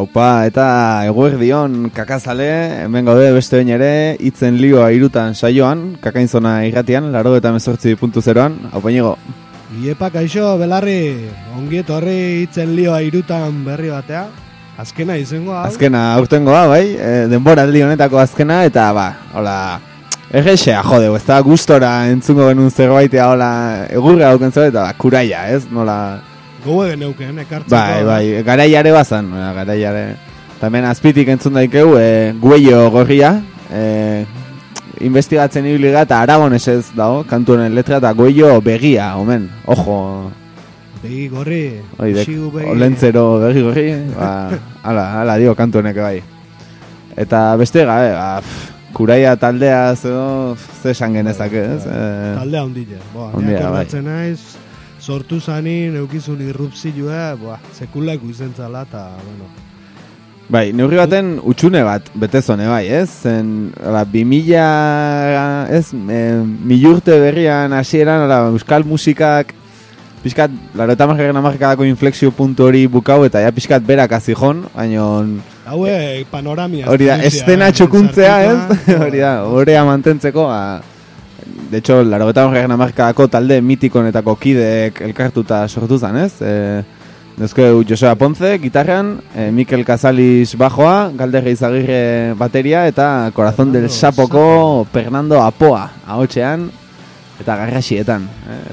Aupa, eta eguerdion kakazale, hemen gaude beste bain ere, itzen lioa irutan saioan, kakainzona irratian, 88.0an, aupa inigo. Iepa, kaixo, belarri, ongi etorri itzen lioa irutan berri batea, azkena izango hau. Azkena, aurtengoa, bai, denbora aldi honetako azkena, eta hola, errexea, jode, ez da gustora entzungo genuen zerbaitea, hola, egurra hauken zera, eta kuraia, ez, nola... Goe geneuken, ekartzeko. Bai, garaiare bazan, garaiare. Tamen azpitik entzun daikeu, guello gorria, investigatzen ibiliga eta aragonesez dago, kantu honen letra, eta guello begia, omen, ojo. Begi gorri, xigu begi. Olentzero begi gorri, ala dio kantu honek bai. Eta beste gabe, kuraia taldea ze esan genezak, ez? Taldea ondile, ondila, bai. Naiz, sortu zanin, eukizun irrupzilua, sekulako izentzala, eta, bueno. Bai, neurri baten utxune bat, betezone, bai, ez? Zen, 2000, ez? Milurte berrian hasieran, euskal musikak, pixkat, 80-amarkadako inflexio puntu hori bukau, eta ja pixkat berak azijon, baina... Haue, panoramia. Hori da, estena txokuntzea, ez? Hori da, horea mantentzeko, de hecho, 80-amarkadako talde mitikonetako kideek elkartuta sortu zen, ez? Dezkeu Joseba Ponce, gitarran, Mikel Casaliz bajoa, Galder Izagirre bateria, eta Corazón del Sapoko Fernando Apoa, ahotxean, eta garrasietan.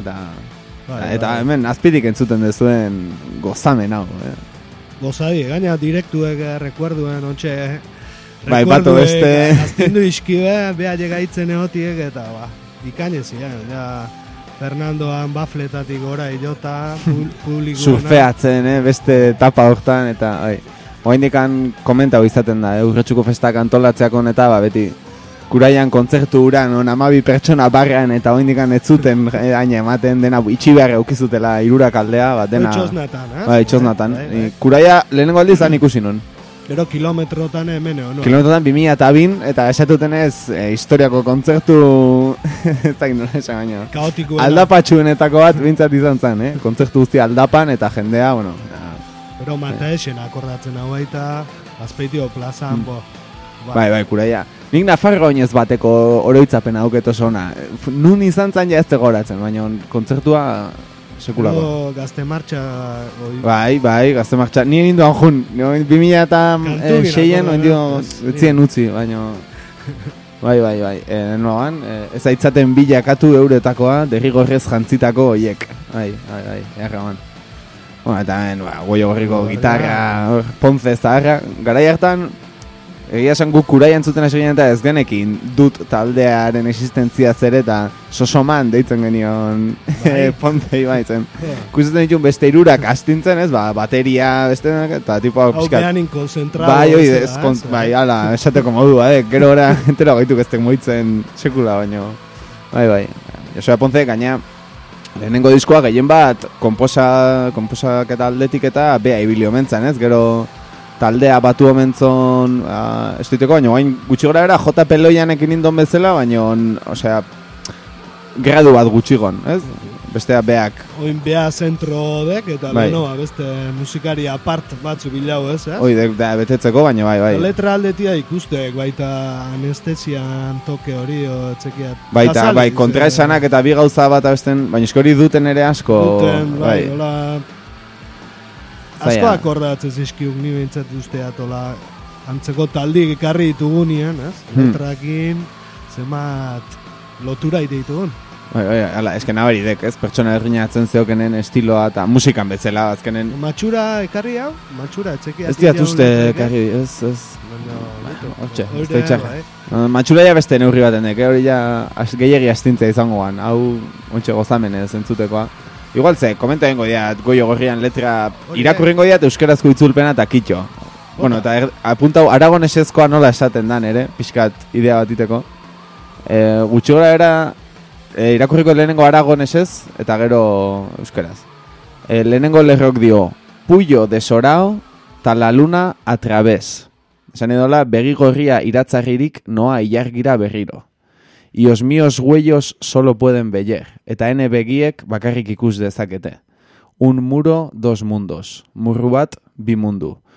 Eta hemen, azpitik entzuten dezuen gozamen hau. Gozadi, gaina direktuek rekuerduen, ontxe... Bai, bato beste... Aztendu iskibe, beha llegaitzen egotiek, eta ikainezia, ja... Fernandoan bafletatik gora ilota, publikoena... Surfeatzen, beste etapa hortan, eta... Oaindikan komentau izaten da, Urretxuko festak antolatzeak honeta, beti... Kuraian kontzertu uran, 12 pertsona barrean, eta oaindikan ez zuten aina ematen dena itxibearra eukizutela irurak aldea, dena... Itxosnatan, Itxosnatan. Kuraia lehenengo aldizan ikusi nun. Gero kilometrotan hemen, no? Kilometrotan 2002, eta esatuten ez, historiako kontzertu... ez da ginola esan baino. Kaotikoena. Aldapatxuenetako bat bintzat izan zen, kontzertu guzti aldapan, eta jendea, bueno... Pero mata esen akordatzen hau baita, azpeitio plazan, Bai, kuraia. Nik Nafarro oinez bateko oroitzapena auketo zona. Nun izan zen ja ez tegoratzen, baina kontzertua... Sekulako. Gazte martxa... Bai, gazte martxa. Ni egin duan jun. 2006an etzien utzi, baina... Bai. Noan, ez aitzaten bilakatu euretakoa, derrigorrez jantzitako oiek. Bai, erraman. Eta goio gorriko gitarra, Ponce zaharra. Garai hartan, egia esan guk kurai entzuten esan eta ez genekin dut taldearen existentzia zer eta sosoman deitzen genion Poncei baitzen. Kusetzen ditun beste irurak astintzen ez, bateria beste eta tipo hau pixkat. Hau behanin konzentrado. Bai, ala, esateko modua, gero ora entera gaituk eztek moitzen sekula baino. Bai. Joseba Ponce gaina lehenengo diskoa gehien bat komposak eta aldetik eta beha ibilio mentzan ez, gero... Taldea batu omentzon, ez diteko, baina guain gutxi gora era JP Loianekin indon bezala, baina, osea, gradu bat gutxigon, ez? Bestea beak. Oin bea zentro dek, eta lehenoa, beste musikari apart batzu bilau, ez? Oi, betetzeko, baina bai. Letra aldetia ikustek, baita anestesian toke hori, txekiat. Baita, kontraesanak eta bi gauza bat abesten, baina eskori duten ere asko. Duten, bai, hola... Asko akordatzen zizkiuk ni behintzat usteat, antzeko taldik ekarri ditugunien, ez? Letrakin, zemat lotura ite ditugun. Bai, esken abaridek, ez? Pertsona errinatzen zeokenen estiloa eta musikan bezala, azkenen... Matxura ekarri hau? Matxura, etxekia... Ez diat uste ekarri, ez... Hortxe, ez da itxarra. Matxura ja beste neurri baten dek, hori ja gehiagi astintzea izangoan, hau ontxe gozamenez entzutekoa. Igual ze, komenta dengo diat, goio gorrian letra irakurrengo diat euskerazko itzulpena eta kitxo. Bueno, eta apuntau aragonesezkoa nola esaten dan ere, pixkat idea bat iteko. Gutxi gora era, irakurriko lehenengo aragonesez eta gero euskeraz. Lehenengo lerrok dio, Puyo de Sorao ta la luna a través. Esan edola, begi gorria iratzarririk noa ilargira berriro. Y os míos huellos solo pueden ver, eta ene begiek bakarrik ikus dezakete. Un muro, dos mundos. Murru bat, bi mundu.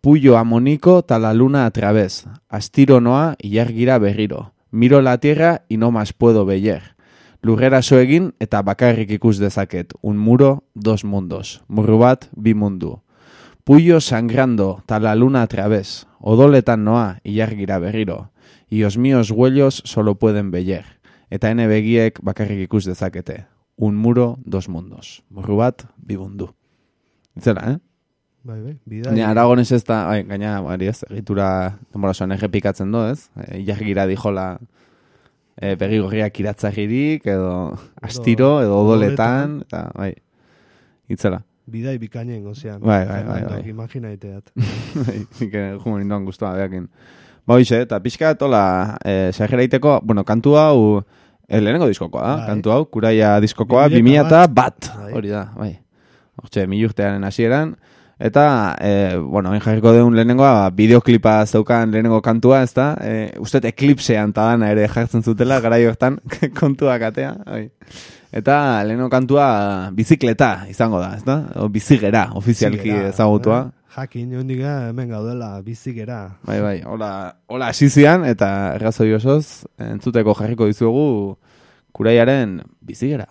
Puyo amonico ta la luna a través. Astiro noa ilargira berriro. Miro la tierra y no más puedo veller. Lurrera so egin eta bakarrik ikus dezaket. Un muro, dos mundos. Murru bat, bi mundu. Puyo sangrando ta la luna a través. Odoletan noa ilargira berriro. Y os míos huellos solo pueden veller. Eta ene begiek bakarrik ikus dezakete. Un muro, dos mundos. Murru bat, bi mundu. Itzela, Bai, bidai. Gaina, Aragones ez da, gaina, egitura demorasoan errepikatzen do, ez? Ilargira dijola begi gorriak iratzagirik, edo astiro, edo odoletan, eta, bai, itzela. Bidai bikainen, ozean. Bai. Imaginaiteat. Nik jumen indoan guztua, behakin. Ba, hoxe, eta pixka, tola, xageraiteko, bueno, kantu hau, lehenengo diskokoa, kantu hau, Kuraia diskokoa, 2001, hori da, bai. Hortxe, milurtearen hasieran, eta, bueno, jarriko deun lehenengoa, bideoklipa zeukan lehenengo kantua, ez da, uste eklipsean tadana ere jartzen zutela, garai hortan, kontuak atea, bai. Eta lehenengo kantua bizikleta izango da, ez da? O bizigera, ofizialki ezagutua. Jakin, jondiga hemen gaudela, bizigera. Bai, hola asizian, eta errazoi osoz, entzuteko jarriko dizugu Kuraiaren bizigera.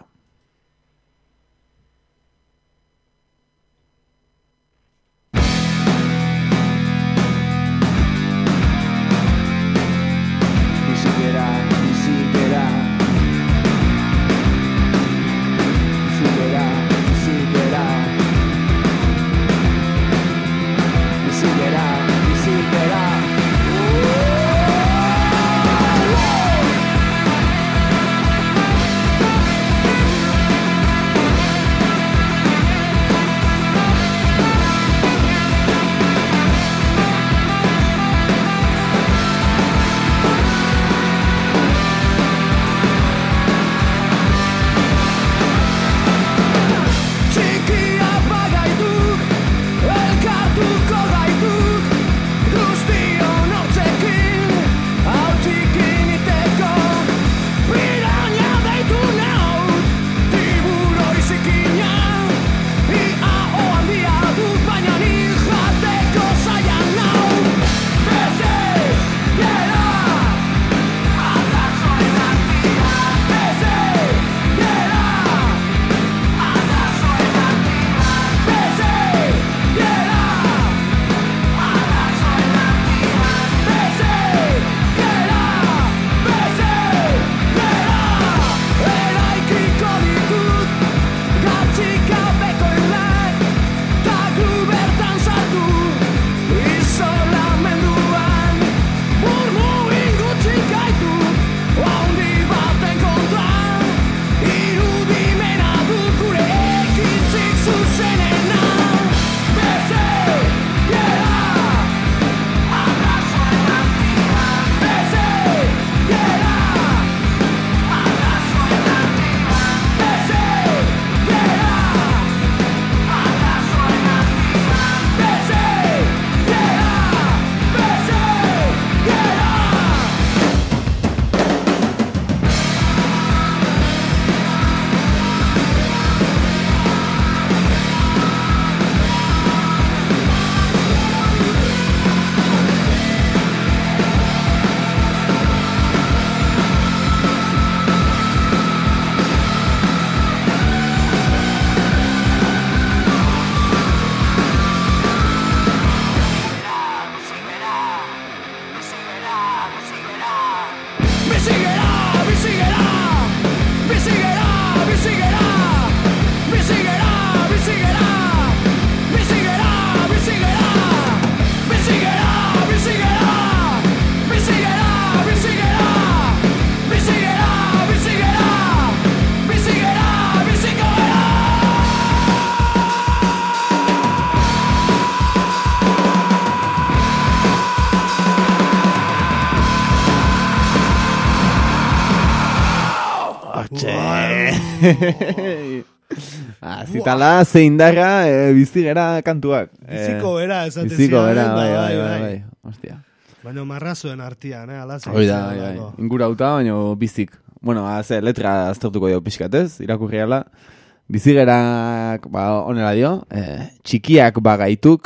Zitala, zeindarra, bizigera kantuak. Biziko era, esaten zian. Biziko era, bai. Hostia. Baina marrazuen artian, Hoi da, ingura auta, baina bizik. Bueno, letra aztertuko dio pixkatez, irakurriala. Bizigerak, onela dio, txikiak bagaituk,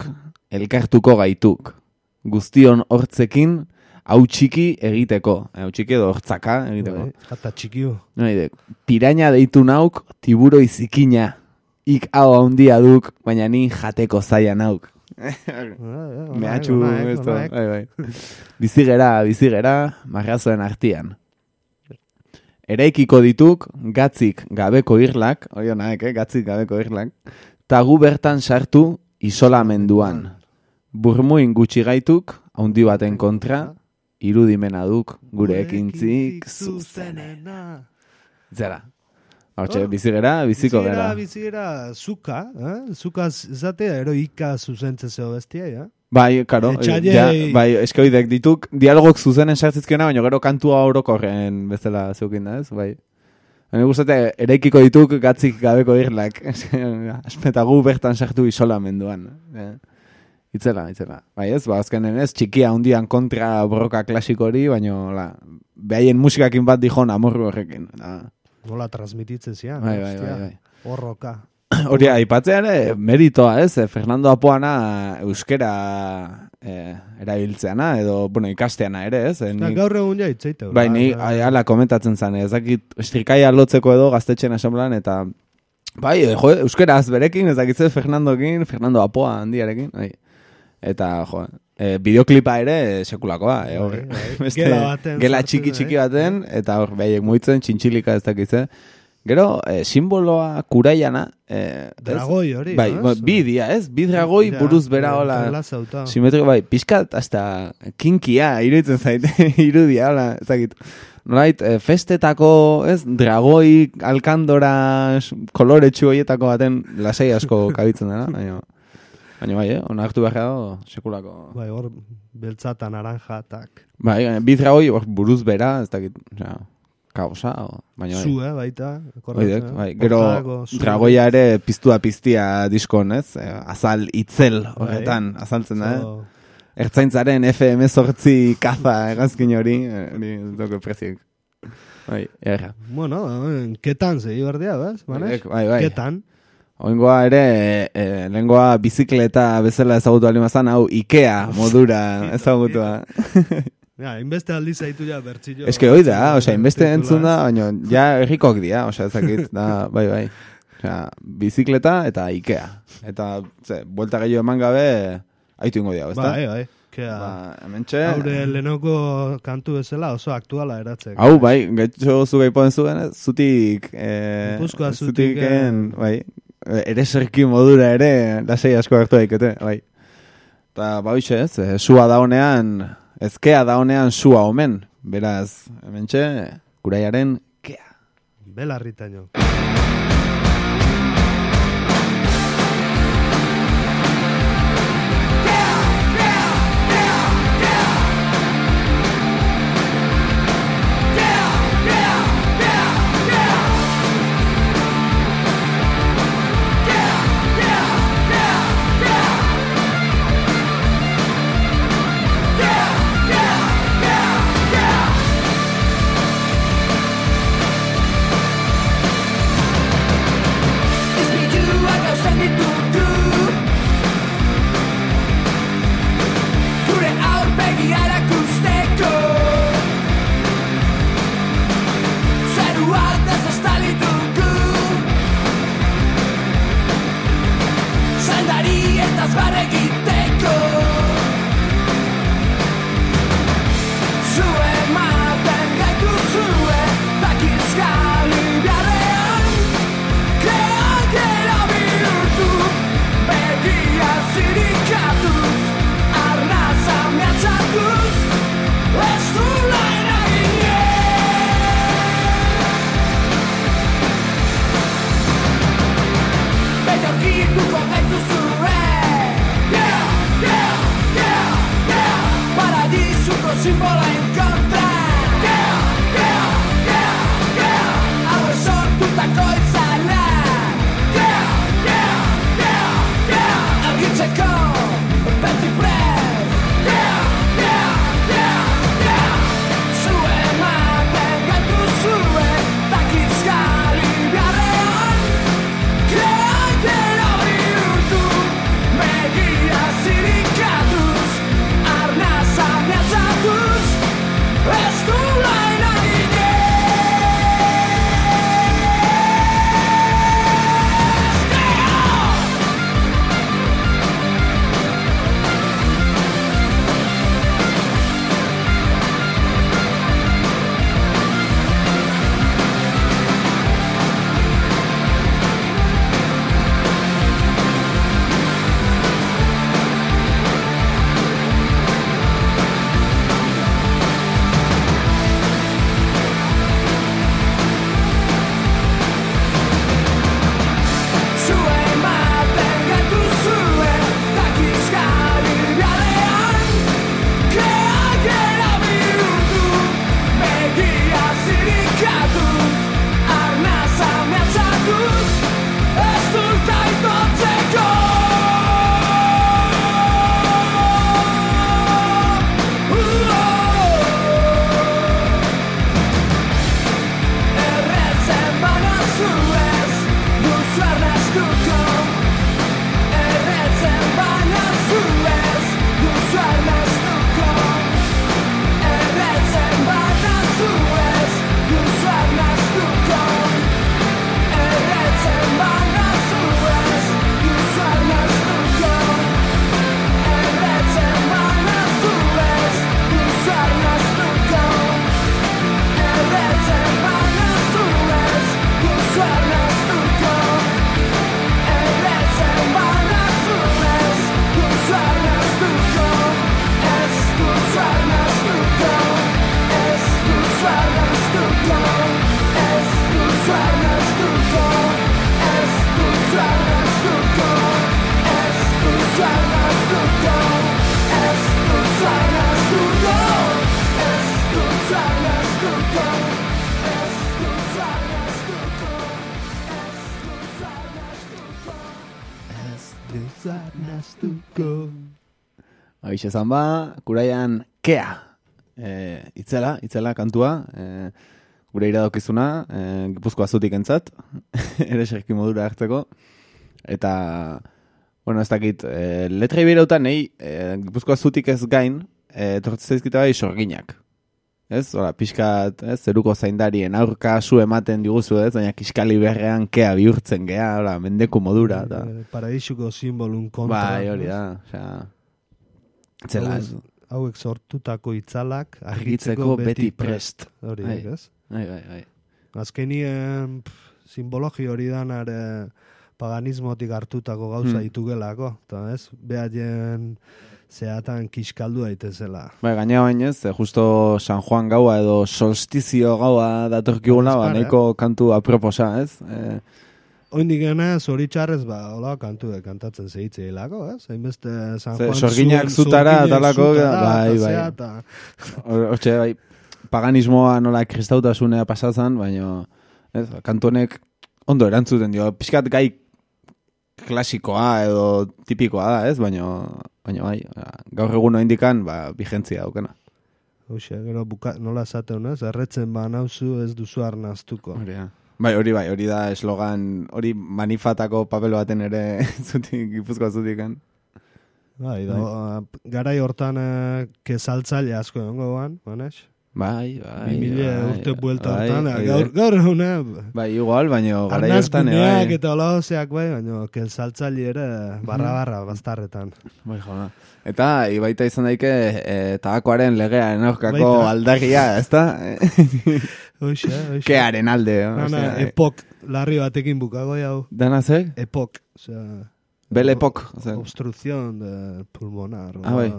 elkartuko gaituk. Guztion hortzekin, hau txiki egiteko. Hau txiki edo hortzaka egiteko. Jata txikiu. Piraña deitu nauk, tiburo izikina. Ik hau handia duk, baina ni jateko zaila nauk. Mehatxu, esto. Bizigera, marrazoen artian. Eraikiko dituk, gatzik gabeko irlak, gatzik gabeko irlak, ta gu bertan sartu isolamenduan. Burmuin gutxi gaituk, haundi baten kontra, irudimena duk, gure ekintzik zuzenena. Zera. Hortxe, bizigera, biziko gara. Bizigera, zuka, zuka zatea, ero ika zuzentzezeo bestia, ja? Bai, karo, bai, eskoidek dituk, dialogok zuzenen sartzizkiona, baina gero kantua orokorren bezala zeukin da, ez, bai. Baina guztate, eraikiko dituk gatzik gabeko irlak, aspetagu bertan sartu isolamenduan. Itzela. Bai ez, azkenen ez, txikia hundian kontra borroka klasikori, baina, behaien musikakin bat dijon amorru horrekin. Nola transmititzen zian. Bai. Horroka. Hori, aipatzea ere, meritoa, ez? Fernando Apoana euskera erabiltzeana, edo, ikasteana ere, ez? Gaur egun ja itzaita. Bai, ni ala komentatzen zen, ezakit estrikaia lotzeko edo gaztetxen asamblean, eta bai, euskeraz berekin, ezakitze Fernando Apoa handiarekin, bai. Eta, bideoklipa ere sekulakoa. Gela txiki baten, eta hor, behiek muitzen, txintxilika ez dakitze. Gero, simboloa kuraiana. Dragoi hori, bai, bi dia, ez? Bi dragoi buruz bera hola. Simetrio, bai, pixkat, hasta kinkia, iruditzen zaite, irudia, hola, ez dakit. Nolait, festetako, ez? Dragoi, alkandora, koloretsu horietako baten lasai asko kabitzen dena, baina bai, onartu behar dago, sekulako. Bai, hor, beltza eta naranja, tak. Bai, bi dragoi buruz bera, ez dakit, kausa, baina bai. Zu, baita. Bai, gero dragoia ere piztia diskon, ez? Azal itzel horretan, azaltzen da, Ertzaintzaren FM8 kaza egazkin hori doko preziek. Bai, erra. Bueno, ketan zegi berdea, bez? Bai. Ketan. Oingoa ere, lehengoa bizikleta bezala ezagutu alimazan, hau Ikea modura ezagutua. Inbeste aldiz zaitu ja bertxillo. Ez que hoi da, inbeste entzun da, baina ja errikok dia, ezakit, bai. Bizikleta eta Ikea. Eta, buelta gehiago eman gabe, haitu ingo dia, ezta? Bai. Haure lehenoko kantu bezala oso aktuala eratzeko. Hau, bai, gaitxo zu gaipoen zuen, zutik... Puzkoa zutik... Bai, ereserki modura ere, lasei asko hartu daikete, bai. Eta, bauixe ez, sua daonean, ezkea daonean sua omen. Beraz, hementxe, kuraiaren kea. Belarritaino. Aixe zan ba, kuraian kea. Itzela kantua, gure iradokizuna, Gipuzkoa zutik entzat, ere serki modura hartzeko. Eta, bueno, ez dakit, letra ibirautan, Gipuzkoa zutik ez gain, tortzen zaizkita bai sorginak. Ez, hola, pixkat, zeruko zaindarien aurka su ematen diguzu, ez, baina kiskali berrean kea bihurtzen gea, hola, mendeku modura. Paradisuko simbolun kontra. Bai, hori da, osea, zela, ez. Hauek sortutako itzalak argitzeko beti prest. Hori, ez? Bai. Azkenien simbologi hori danare paganismotik hartutako gauza ditugelako, eta ez? Behaien zeatan kiskaldu daitezela. Bai, gaina bainez, justo San Juan gaua edo solstizio gaua datorkiguna, nahiko kantu aproposa, ez? Oindik gana, zoritxarrez, hola, kantatzen zehitzea ez? Hainbeste San Juan sorginak zutara, talako, bai. Hortxe, bai, paganismoa nola kristautasunea pasatzen, baina, ez, kantu honek ondo erantzuten dio, pixkat gai klasikoa edo tipikoa da, ez? Baina bai, gaur egun indikan, vigentzia daukena. Hoxe, gero nola esaten, ez? Erretzen nauzu ez duzu arnaztuko. Hori da eslogan, hori manifatako papel baten ere Gipuzkoa zutikan. Bai, garai hortan kezaltzaile asko egongo Manex? Bai. 2000 urte buelta hortan, gaur eguna. Bai, igual, baina garai hortan. Arnazguneak eta olaozeak, baina kezaltzaile ere barra bastarretan. Bai, jona. Eta, baita izan daike, tabakoaren legearen aurkako aldarria, ezta? Oixe. Kearen alde. Epok, larri batekin bukago jau. Dana zer? Epok, Bel epok. Obstrucción de pulmonar. Bai,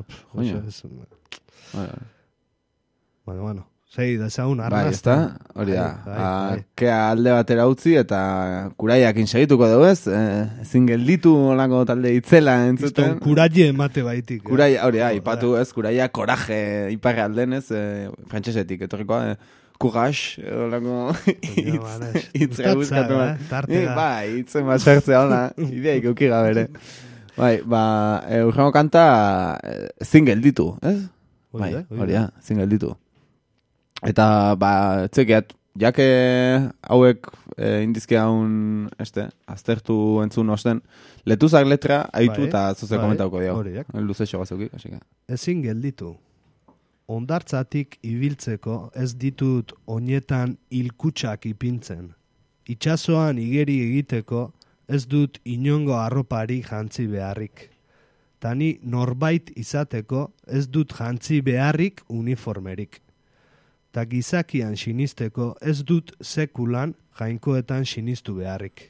Bueno, sei desaun arnazta. Bai, ezta? Hori da. Kea alde batera utzi eta kuraiakin segituko dugu, ez? Ezin gelditu olako talde itzela entzuten. Kuraie emate baitik. Kuraia, hori da, ipatu, ez? Kuraia koraje iparre alden, ez? Frantsesetik, etorrikoa, courage, olako hitz guzkatu. Bai, hitzen basertzea, hola, ideaik eukiga bere. Bai, urrengo kanta ezin gelditu, ez? Bai, hori da, ezin gelditu. Eta, etzekiat, jake hauek indizki haun, aztertu entzun osten, letuzak letra, haitu eta zoze komentauko dio. Luzexo gazeuki, hasika. Ezin gelditu. Ondartzatik ibiltzeko ez ditut oinetan hilkutsak ipintzen. Itsasoan igeri egiteko ez dut inongo arropari jantzi beharrik. Tani norbait izateko ez dut jantzi beharrik uniformerik. Ta gizakian sinisteko ez dut sekulan jainkoetan sinistu beharrik.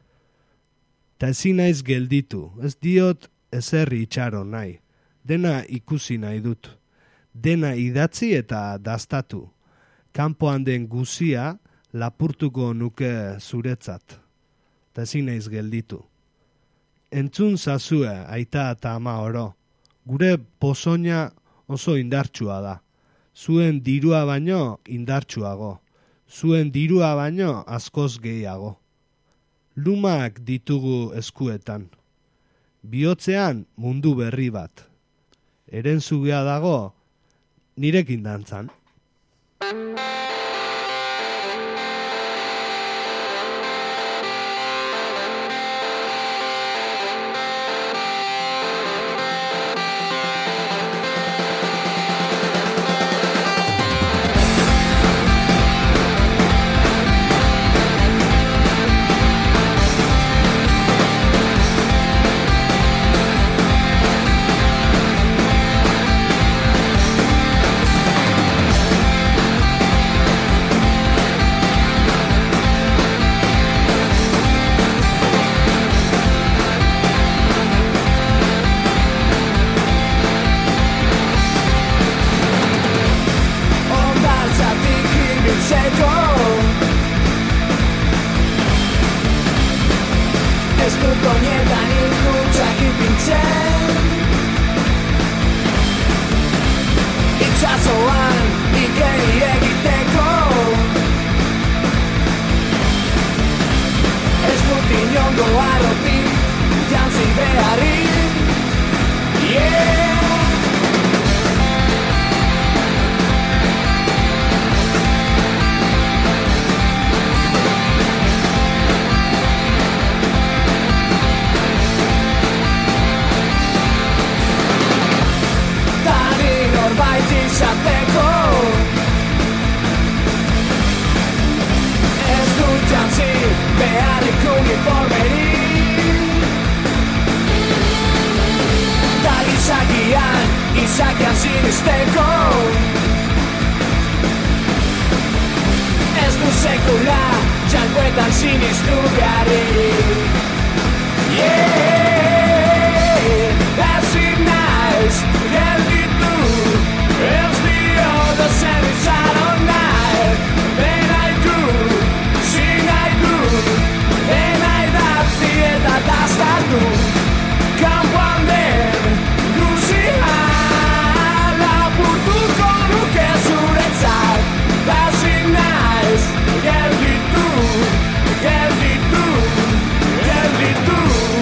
Ta ezin naiz gelditu, ez diot ezerri itxaro nahi. Dena ikusi nahi dut. Dena idatzi eta dastatu. Kanpoan den guzia lapurtuko nuke zuretzat. Ta ezin naiz gelditu. Entzun zazue, aita eta ama oro. Gure pozoina oso indartsua da. Zuen dirua baino indartsuago. Zuen dirua baino askoz gehiago. Lumak ditugu eskuetan. Bihotzean mundu berri bat. Erentzugea dago nirekin dantzan. inongo arrotik jantzi beharrik. sekula jangoetan sinistu beharrik. Ezin naiz gelditu, ez dio dozen itxaron nahi, denai du, zinai du, denai datzi eta daztatu, kanpoan den guzia lapurtuko nuke zuretzat. Ezin naiz gelditu, gelditu, gelditu.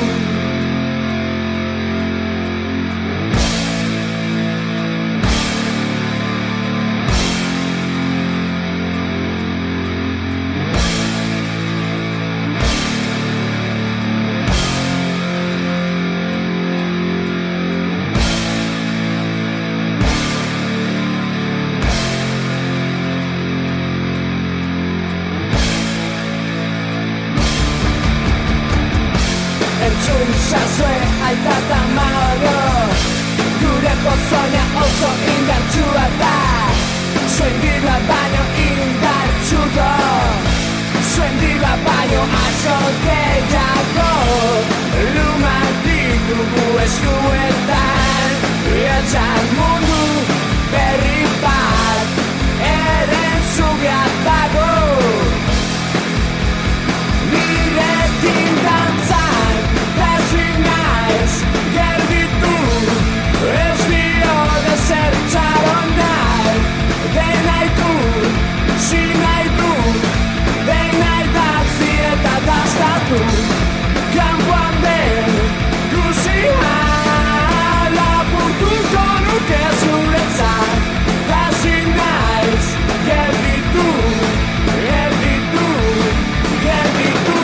Entzun zazue aita eta maoro, gure pozoina oso indartsua da. Zuen dirua baino indartsuko, zuen dirua baino asko gehiago. Lumak ditugu eskuetan, etxan mundu berri bat, eren zugeat dago. Nirekin dantzan, ezin naiz gelditu, ez dio dezer itxaron nahi, denai du, zinai du, denai datzi eta daztatu, kanpoan den guzia lapurtuko nuke zuretzat. Ezin naiz gelditu, gelditu, gelditu.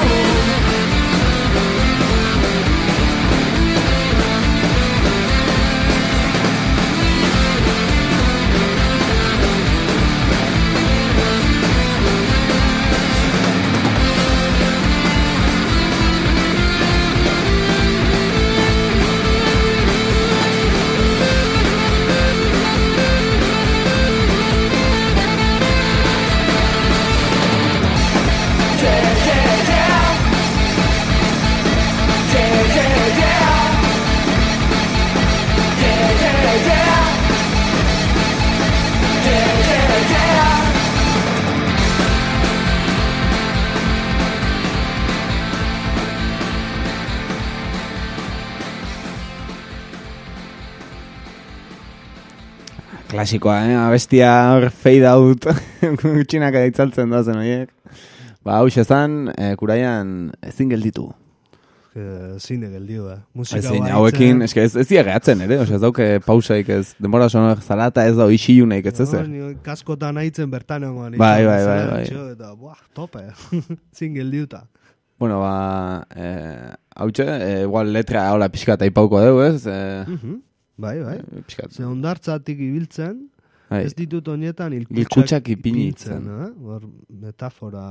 Klasikoa, abestia hor fade out gutxinak itzaltzen doazen horiek. Hau xezan, kuraian ezin gelditu. Zine geldiu, musika ezin, hauekin, ez dira gehatzen ere, ez dauke pausaik ez, denbora sono zalata ez da ixiluneik ez ezer. Kaskotan haitzen bertan egon. Bai. Eta, tope, zin geldiuta. Bueno, hautxe, igual letra hola pixkat aipauko dugu, ez? Bai. Ze ondartzatik ibiltzen, ez ditut honetan ilkutsak ipinitzen. Hor metafora,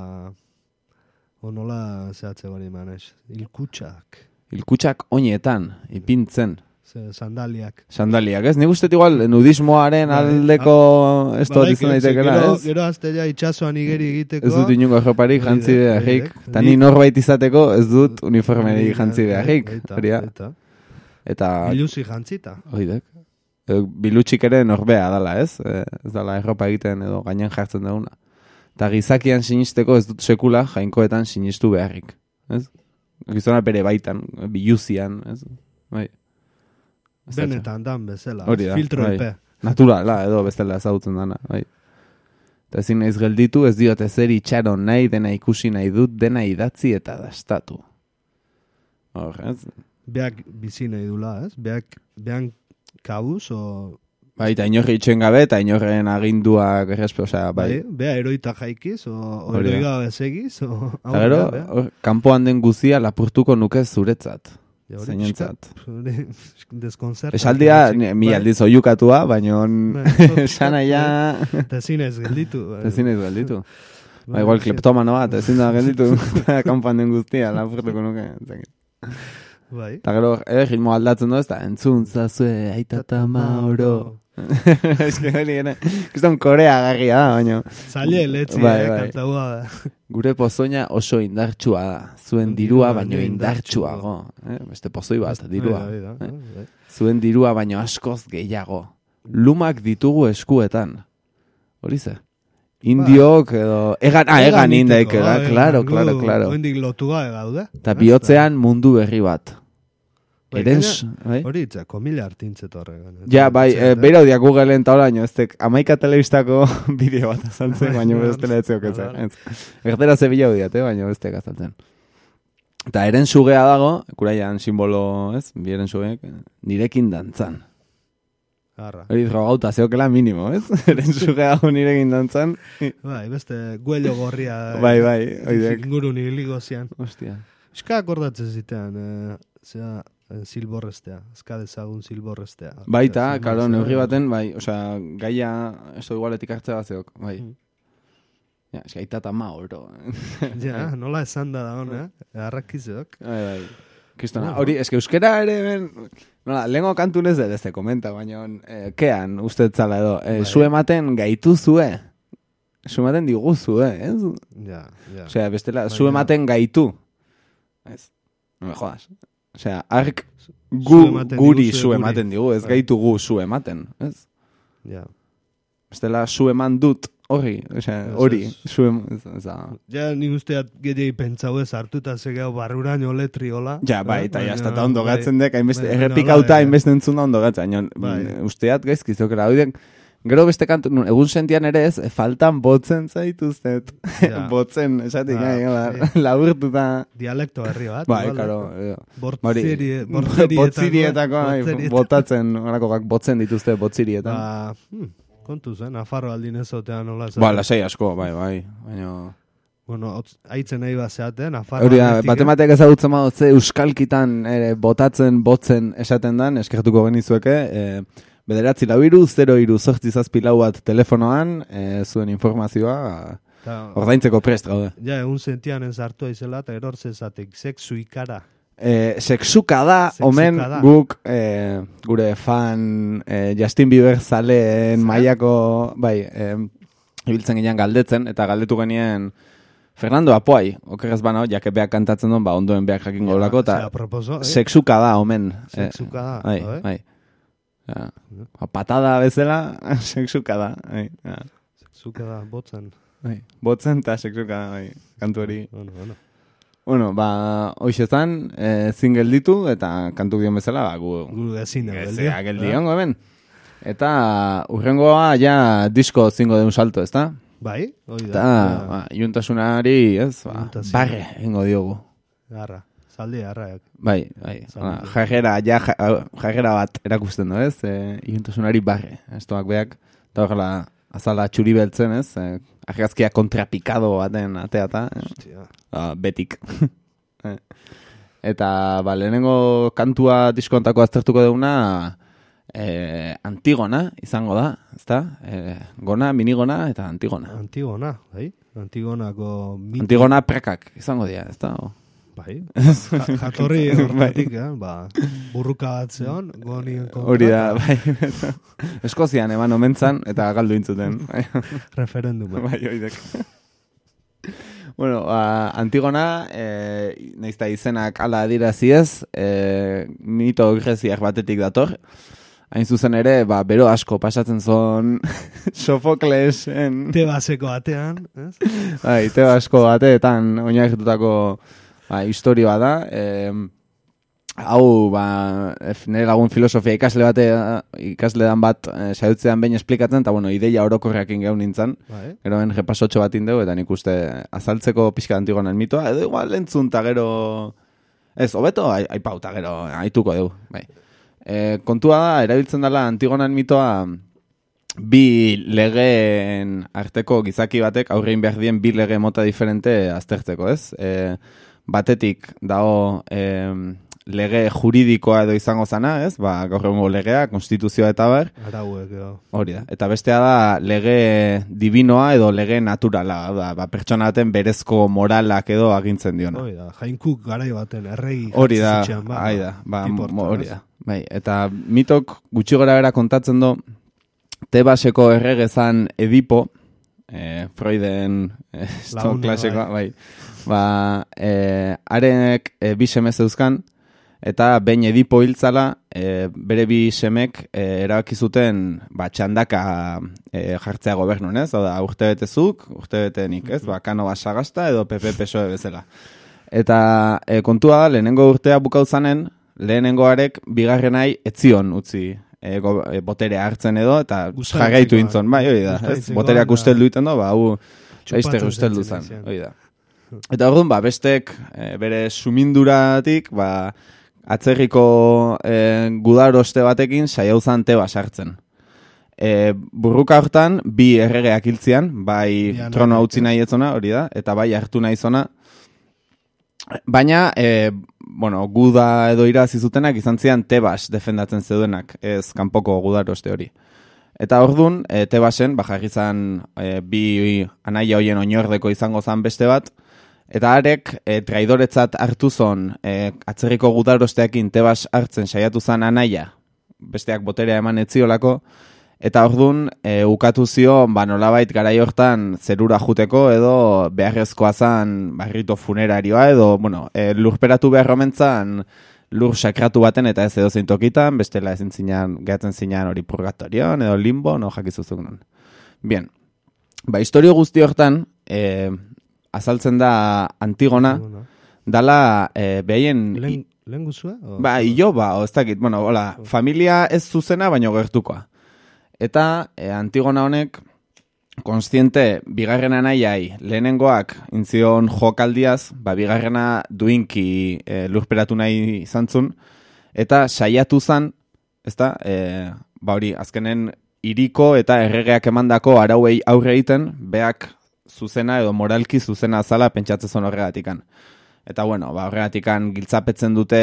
onola zehatze gori manez, ilkutsak. Ilkutsak honetan, ipintzen. Sandaliak. Sandaliak, ez? Nik uste igual nudismoaren aldeko esto ditzen daitekela, ez? Gero azteia itxasuan igeri egiteko. Ez dut inungo joparik jantzi beharrik. Ta ni norbait izateko ez dut uniformerik jantzi beharrik. Eta biluzi jantzita. Oidek. Bilutxik ere norbea dala, ez? Ez dala erropa egiten edo gainen jartzen duguna. Eta gizakian sinisteko ez dut sekula jainkoetan sinistu beharrik. Ez? Gizona bere baitan, biluzian, ez? Bai. Benetan dan bezala. Filtro epe. Naturala edo bezala ezagutzen dana. Bai. Eta ezin naiz gelditu, ez diote zer itxaron nahi, dena ikusi nahi dut, dena idatzi eta dastatu. Hor, ez? Beak bizi nahi dula, ez? Bean kabuz, o... Bai, eta inorri itxen gabe, eta inorren aginduak errespe, osea, bai. Bea eroita jaikiz, o eroiga bezegiz, o... Eta gero, kanpoan den guzia lapurtuko nuke zuretzat. Zeinentzat. Deskonzerta. Esaldia, mi aldiz oiukatua, baina esan aia... Tezinez gelditu. Tezinez gelditu. Ba, igual kleptomano bat, ezin da gelditu, kanpoan den guztia lapurtuko nuke. Bai. Eta gero, ritmo aldatzen du, ez da, entzun zazue, aita eta mauro. Eske hori ere, kriston Korea garria da, baina. Zaile letzi, kantaua da. Gure pozoina oso indartsua da, zuen dirua baino indartsuago. Beste pozoi bat, dirua. Zuen dirua baino askoz gehiago. Lumak ditugu eskuetan. Hori ze? Indiok edo... Egan indaik, claro. Oindik lotua egaude. Eta bihotzean mundu berri bat. Erens, bai? Hori itza, komila hartintzeto horregan. Ja, bai, beira odiak Googleen eta horaino, ez tek, Amaika telebistako bideo bat azaltzen, baina bestela etzeok etzen. Ertera zebila odiat, baina bestek azaltzen. Eta eren sugea dago, kuraian simbolo, ez, bi eren sugeek, nirekin dantzan. Hori drogauta zeokela minimo, ez? Eren sugea dago nirekin dantzan. Bai, beste guello gorria. Bai, oidek. Inguru niligo zian. Ostia. Euska akordatzen zitean, zera... Silborrestea, eskadezagun silborrestea. Baita, karo, neurri baten, bai, osea, gaia, eso igualetik hartze bat zeok, bai. Ja, eskaita tama oro. Ja, nola esan da hona, arrakizeok. Bai. Kristona, hori, eske euskera ere, nola, lehenko kantunez ez te komenta, baina, kean, uste etzala edo, zu ematen gaitu zue. Zu ematen diguzue, ez? Ja. Osea, bestela, zu ematen gaitu. Ez, no me jodas. Osea, ark guri zu ematen digu, ez gaitu gu zu ematen, ez? Ja. Bestela, zu eman dut hori, osea, hori, zu eman... Ja, ni usteat gehiagi pentsau ez hartuta zegeo barruraino letri hola. Ja, bai, eta jazta eta ondo gatzen dek, errepikauta hainbeste entzuna ondo gatzen, usteat gaizkizokera, hori gero beste kantu, egun sentian ere ez, faltan botzen zaituztet. Botzen, esatik, laburtuta. Dialekto herri bat. Bai, karo. Bortzirietako. Botatzen, botzen dituzte botzirietan. Kontu zen, Nafarro aldin ezotean nola zen. Ba, lasai asko, bai. Baina... Bueno, haitzen nahi bazeaten, Nafarro... Hori da, batematek ezagutzen badotze, euskalkitan botatzen, botzen esaten dan, eskertuko genizueke, 943-037 bat telefonoan, zuen informazioa, ordaintzeko prest gaude. Ja, egun sentian enzartua izela, eta eror zezatik, sexu ikara. Sexuka da, omen guk, gure fan Justin Bieber zaleen maiako, bai, ibiltzen ginean galdetzen, eta galdetu genien Fernando Apoai, okerrez banao, jake beak kantatzen duen, ondoen beak jakingo lako, eta sexuka da, omen. Sexuka da, bai. Patada bezala, sexuka da. Sexuka da, botzen. Botzen eta sexuka da, kantu hori. Bueno, hoxezan, single ditu, eta kantu dion bezala, gu gezina, geldion, hemen. Eta urrengoa, ja, disko zingo deun salto, ez da? Bai, hori da. Eta, iuntasunari, ez, barre, ingo diogu. Garra. Zaldi, arraak. Bai. Jarrera bat erakusten du, ez? Iuntasunari barre. Ez toak beak, eta horrela azala txuri beltzen, ez? Argazkia kontrapikado baten ateata. Betik. Eta, lehenengo kantua diskontako aztertuko deuna, Antigona izango da, ezta? Gona, minigona eta Antigona. Antigona, bai? Antigona prekak izango dira, ezta? Bai, jatorri horretik, burruka bat zeon, gonien kontra. Hori da, bai. Eskozian eman omentzan, eta galdu intzuten. Referendum. Bai, oidek. Bueno, Antigona, nahizta izenak ala adirazi ez, mito greziak batetik dator. Hain zuzen ere, bero asko pasatzen zon Sofoklesen... Tebaseko batean, ez? Bai, Tebasko bateetan oinarritutako historioa da. Hau, nire lagun filosofia ikaslean bat saiutzean behin esplikatzen, eta ideia orokorrekin geun nintzen. Geroen repasotxo bat indeu, eta nik uste azaltzeko pixka Antigonan mitoa, edo igual entzun, eta gero... Ez, hobeto, aipauta gero, aituko deu, bai. Kontua da, erabiltzen dela Antigonan mitoa bi legeen arteko gizaki batek aurrein behar dien bi lege mota diferente aztertzeko, ez? Batetik dago lege juridikoa edo izango zana, ez? Gaur egungo legea, konstituzioa eta bar. Arauek, hori da. Eta bestea da lege divinoa edo lege naturala, pertsona baten berezko moralak edo agintzen diona. Hori da, Jainkuk garai baten, errei hori da, hori da. Bai, eta mitok gutxi gora bera kontatzen du Tebaseko erregezan Edipo, Freuden klasikoa, bai. Harenek bi seme zeuzkan, eta behin Edipo hiltzala, bere bi semek erabaki zuten txandaka jartzea gobernun, ez? Hau da, urtebetezuk, urtebetenik, ez? Kano Basagasta edo PP PSOE bezala. Eta kontua da, lehenengo urtea bukauzanen, lehenengoarek bigarrenai etzion utzi boterea hartzen edo, eta jarraitu intzon, bai, hori da, ez? Botereak usteldu iten do, hau aizter usteldu zen, hori da. Eta orduan, bestek bere suminduratik, atzerriko gudaroste batekin saiauzan Tebas hartzen. Burruka hortan, bi erregeak hiltzian, bai trono utzi nahi etzona, hori da, eta bai hartu nahi zona. Baina, guda edo irazi zutenak izan zian Tebas defendatzen zeudenak, ez kanpoko gudaroste hori. Eta orduan, Tebasen, jarri zan bi anaia hoien oinordeko izango zan beste bat, eta harek traidoretzat hartu zon atzerriko gudarosteakin Tebas hartzen saiatu zan anaia, besteak boterea eman etziolako, eta orduan ukatu zio nolabait garai hortan zerura juteko edo beharrezkoa zan rito funerarioa edo lurperatu behar omentzan lur sakratu baten eta ez edo zein tokitan, bestela ezin zinan, gehatzen zinan hori purgatorion edo limbo, no jakizuzuk non. Bien, historio guzti hortan azaltzen da Antigona, dala behaien... Lehen guzua? Ez dakit, familia ez zuzena, baino gertukoa. Eta Antigona honek, konstiente, bigarrena nahiai, lehenengoak intzion jokaldiaz, bigarrena duinki lurperatu nahi izantzun, eta saiatu zan, ezta, hori, azkenen iriko eta erregeak emandako arauei aurre egiten, beak zuzena edo moralki zuzena zala pentsatzezon horregatikan. Eta horregatikan giltzapetzen dute...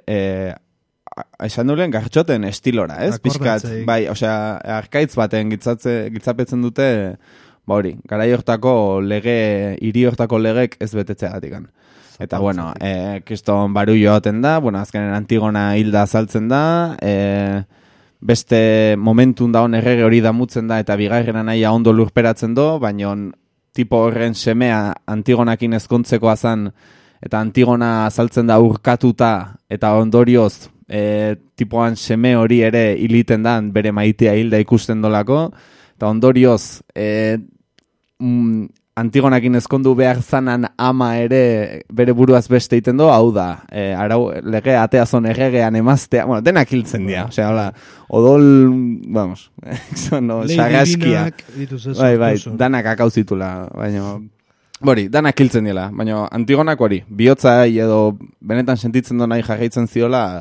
esan dulen gartxoten estilora, ez? Piskat, arkaitz baten giltzapetzen dute, garai hortako hiri hortako legek ez betetzeagatikan. Eta, kriston barullo joaten da, azkenen Antigona hilda azaltzen da, beste momentun da errege hori damutzen da, eta bigarrena nahia ondo lurperatzen do, baina tipo horren semea Antigonakin ezkontzekoa zan, eta Antigona azaltzen da urkatuta, eta ondorioz, tipoan seme hori ere hiliten da, bere maitea hilda ikusten dolako, eta ondorioz Antigonakin ezkondu behar zanan ama ere bere buruaz beste iten do, hau da, lege ateazon erregean emaztea, denak hiltzen dira, odol, sarraskiak, danak akauzitula, baina... danak hiltzen dira, baina Antigonak hori, bihotzai edo benetan sentitzen do nahi jarraitzen ziola,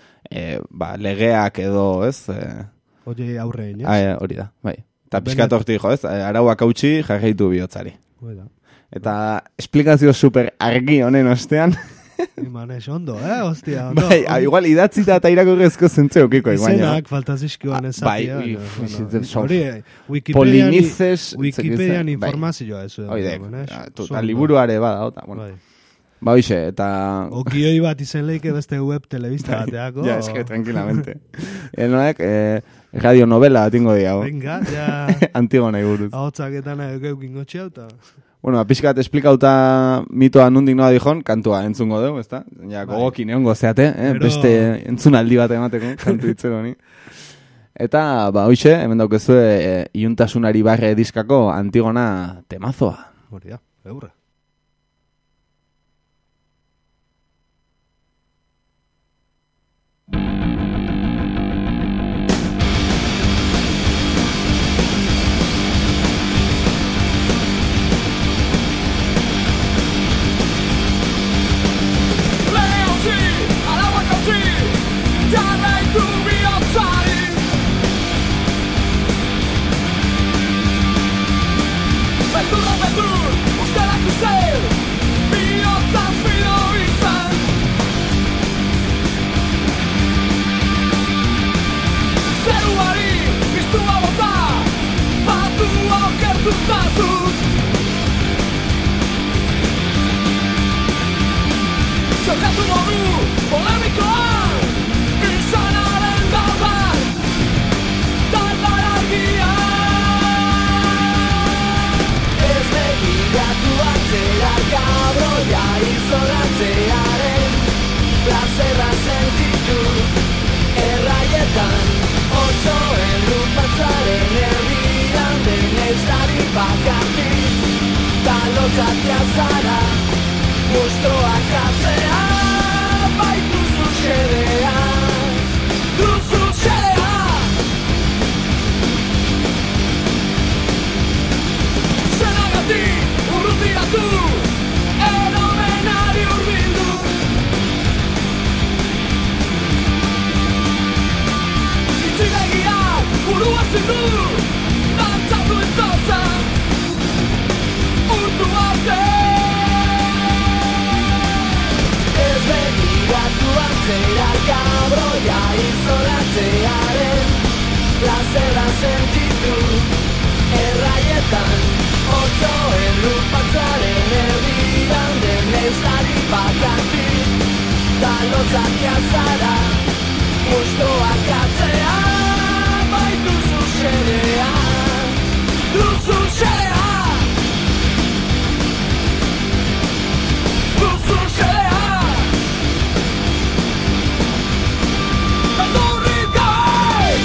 legeak edo, ez? Hori aurrein, ez? Hori da, bai. Eta pixkat horti, ez? Arauak hautsi jarraitu bihotzari. Eta esplikazio super argi honen ostean. Imanez, ondo, hostia, ondo. Bai, igual idatzita eta irakurrezko zentzeo kiko. Izenak faltazizkioan ezatia. Bai, Wikipedian informazioa ez. Eta liburuare bada, hoxe, eta... Okioi bat izen leike beste web telebista bateako. Ja, eske, tranquilamente. Noek, radio novela tingo diago. Venga, ja... Antigona iguruz. Ahotzaketan egeukin gotxea, eta... Pixkat esplikauta mitoa nundik noa dijon, kantua entzungo dugu, ezta? Ja, gogokin egongo zeate, beste entzunaldi bat emateko, kantu ditzeko ni. Eta, hoxe, hemen daukezue, iuntasunari barre diskako Antigona temazoa. Hori da, eurra. Polemikoa, izanaren daudan, taldarargia lotzatia zara, mustroak atzea, bai duzu xedea, duzu xedea. Zenagatik urrutiratu, eromenari urbildu. Itzibegiak burua zindu, dantzatu izotza, urtu arte. Ez begiratu antzera, kabroia izolatzearen plazera sentitu erraietan, otsoen lupatzaren erdian denez ari bakartik, da lotzatia zara, mustroak atzea, bai duzu xedea, duzu xedea, duzu xedea. Beldurrik gabe!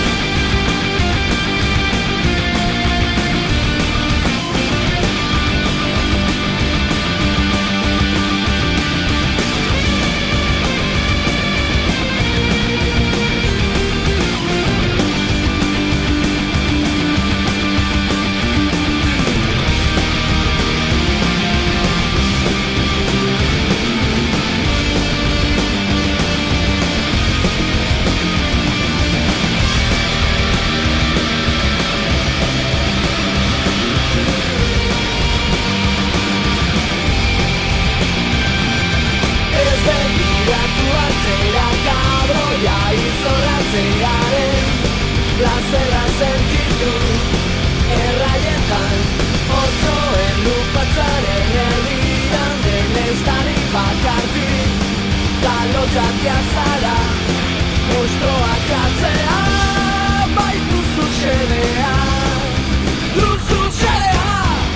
Plazera sentitu erraietan, otsoen lupatzaren erdian denez dari bakartik, da lotzatia zara, mustroak atzea, bai duzu xedea, duzu xedea,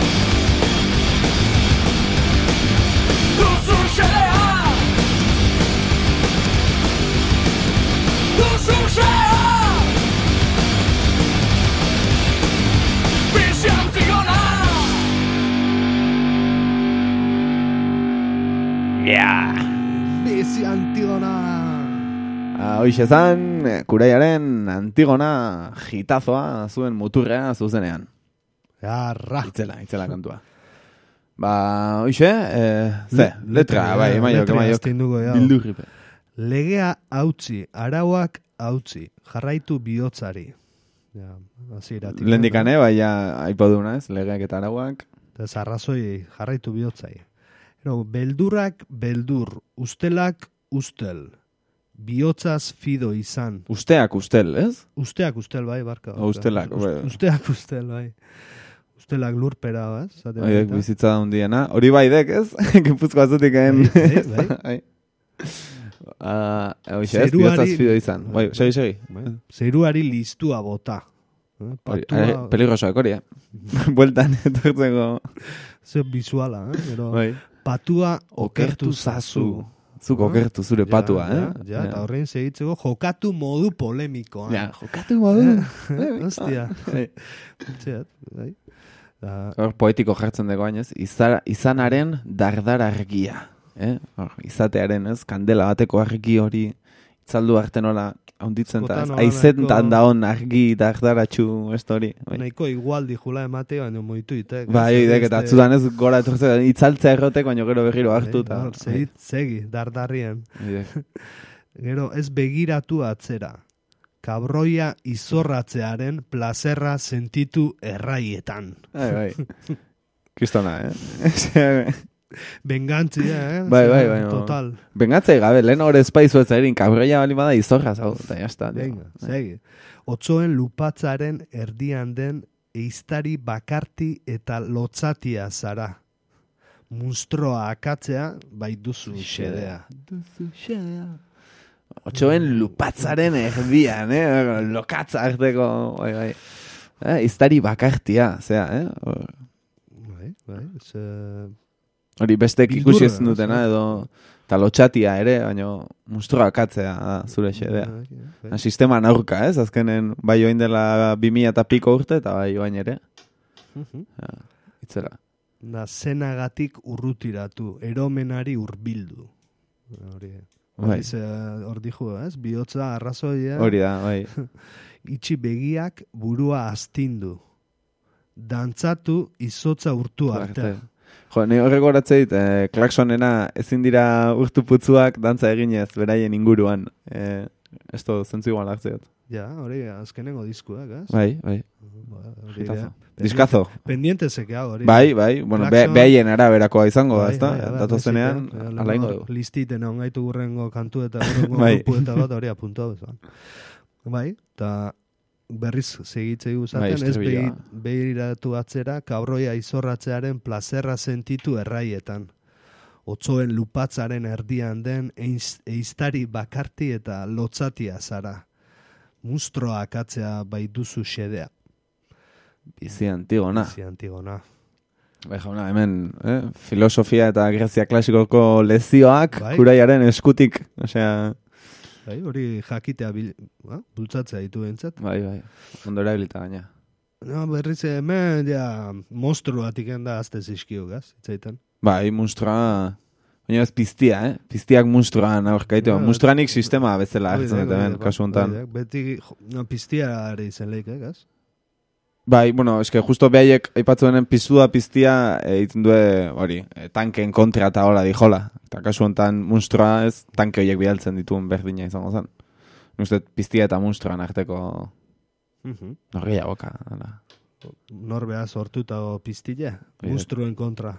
duzu xedea, duzu xedea. Bizi Antigona! Hoxe zan, Kuraiaren Antigona jitazoa zuen muturrea zuzenean. Jarra! Itzela kantua. Hoxe, letra, bai, emaiok, bildurripe. Legea hautzi, arauak hautzi, jarraitu bihotzari. Ja, lendikane, bai, aipoduna ez, legeak eta arauak. Ez arrazoi jarraitu bihotzai. Beldurrak beldur, ustelak ustel, bihotzaz fido izan. Usteak ustel, ez? Usteak ustel, bai, barka. Ustelak, bai. Usteak ustel, bai. Ustelak lurpera, ez? Oiek bizitza da hundiena. Hori bai dek, ez? Gipuzko azutik egin. Bai. Oixe, ez, bihotzaz fido izan. Bai, segi. Zeruari listua bota. Peligrosoak hori, bueltan etortzeko. Zer bizuala, bai. Patua okertu zazu. Zuk okertu zure patua, Ja, eta horrein segitzeko jokatu modu polemikoa. Ja, jokatu modu. Hostia. Hor poetiko jartzen dugu bainez, izanaren dardar argia. Izatearen, ez, kandela bateko argi hori itzaldu arte nola haunditzen eta aizentan da hon argi dardaratxu hori. Naiko igualdi jula emate, baina moitu itek. Bai, eta atzudan ez gora etortzen, itzaltzea errotek, baina gero berriro hartu. Segi, dardarrien. Gero ez begiratu atzera. Kabroia izorratzearen plazerra sentitu erraietan. Bai. Kristona, Bengantzia, Bai. Total. Bengantzai gabe, lehen hori espaizu ez erin, kabroia bali bada izorra, zau, eta jazta. Venga, segi. Otsoen lupatzaren erdian den eiztari bakarti eta lotzatia zara. Munstroa akatzea, bai duzu xedea. Otsoen lupatzaren erdian, lokatza arteko, bai. Eiztari bakartia, zera, Bai, hori bestek ikusi ez dutena edo eta lotxatia ere, baina mustroa akatzea zure xedea. Sistema aurka, ez? Azkenen bai joain dela 2000 eta piko urte eta bai joain ere. Itzela. da zenagatik urrutiratu, eromenari hurbildu. Hori, hor dijo, ez? Bihotza arrazoia. Hori da, bai. Itxi begiak burua astindu. Dantzatu izotza urtu arte. Jo, ni horrek horatzeit, klaksonena ezin dira urtu putzuak dantza eginez, beraien inguruan. Esto zentzu igual hartzeot. Ja, hori, azkenengo diskuak, ez? Bai. Hitazo. Diskazo. Pendiente sekea, hori. Bai, bueno, behaien araberakoa izango da, ezta? Datozenean, Listit, alaingo du. Listiten ongaitu gurrengo kantu eta gurrengo grupu eta bat hori apuntu hau. Bai, eta berriz segitzei guzaten, ez behiratu atzera, kabroia izorratzearen plazerra sentitu erraietan. Otzoen lupatzaren erdian den eiztari bakarti eta lotzatia zara. Mustroak atzea bai duzu xedea. Bizi antigona. Bai, jauna, hemen, filosofia eta Grezia klasikoko lezioak, kuraiaren eskutik, osea... Bai, hori jakitea bultzatzea ditu entzat. Bai, ondo erabilita gaina. No, berriz hemen, ja, monstruatik da azte zizkiu, gaz, itzaitan. Bai, monstrua, baina ez piztia, Piztiak monstruan aurkaitu. Monstruanik sistema bezala hartzen dut hemen, kasu honetan. Beti, piztiari zen leik, gaz? Bai, bueno, eske justo behaiek aipatzuen piztia egiten du hori, tanken kontra eta hola dijola. Eta kasu honetan monstrua ez tanke horiek bidaltzen dituen berdina izango zen. Nustet piztia eta monstruan arteko norgeia boka. Norbea sortuta piztila, monstruen kontra.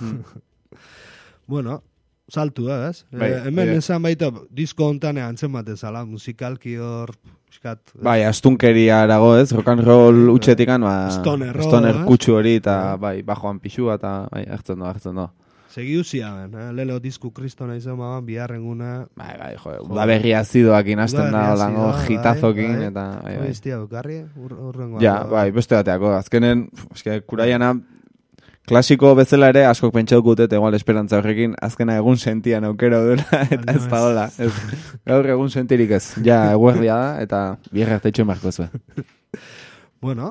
Bueno, saltu da, ez? Hemen esan baita disko honetan antzen batezala, musikalki hor... Bai, astunkeria arago, ez? Rock and roll utxetikan, stoner kutsu hori, eta bai, bajoan pixua, eta bai, hartzen do. Segi usia, lelo disku kristona izan baban, biharrenguna... Bai, jo, udaberria zidoakin hasten da, holango, jitazokin, eta... Bestia, bukarri, urrengoa... Ja, bai, beste bateako, azkenen, kuraiana... Klasiko bezala ere, askok pentsauko dut, igual esperantza horrekin, azkena egun sentian aukero duela, eta ez da hola. Gaur egun sentirik ez. Ja, eguerdia da, eta biherra teitxo marko zuen. Bueno,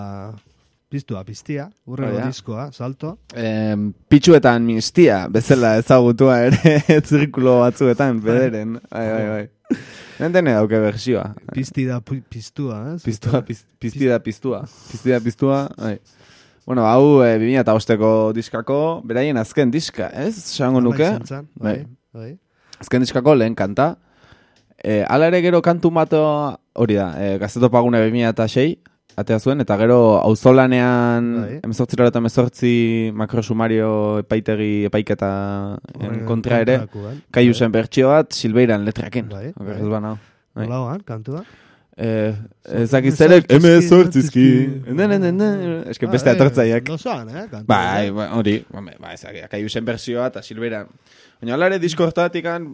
piztia, urrego diskoa, salto. Pitxuetan mistia, bezala ezagutua ere, zirkulo batzuetan, bederen. Bai. Nentene dauke berxioa. Piztida piztua, ez? Piztida piztua, bai. Bueno, hau 2005ko diskako, beraien azken diska, ez? Sango nuke? Bai. Azken diskako lehen kanta. Hala ere gero kantu mato hori da, Gazteto Pagune 2006, atea zuen, eta gero auzolanean 18 makro sumario epaiketa kontra ere, Kaiusen bertsio bat, Silveiran letrakin. Okerrez banao. Olauan, kantua? Ezakizerek M8zki eske beste atortzaiak bai, hori Kaiusen bersioa eta Silvera baina alare disko hortatikan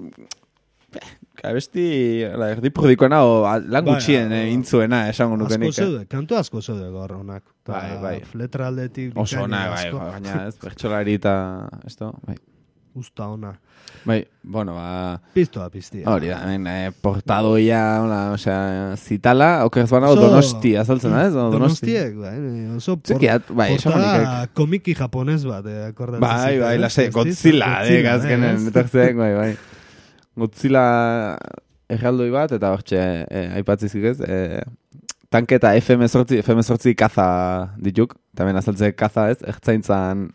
besti erdi prodikoena lan gutxien intzuena esango nukenik kantu asko zeude gaur honak letra aldetik oso ona baina ez bertsolari eta esto usta ona. Bai, bueno, piztia. Hori da, portadoia, osea, zitala, okerz bana, Donosti, azaltzen da, ez? Donostiek, oso portada komiki japonez bat, akordatzen. Bai, lase, Godzilla, gazkenen, etortzek, bai. Godzilla erraldoi bat, eta hortxe, aipatzizik ez, tanketa FM8 kaza dituk, eta ben azaltzek kaza ez, ertzaintzan...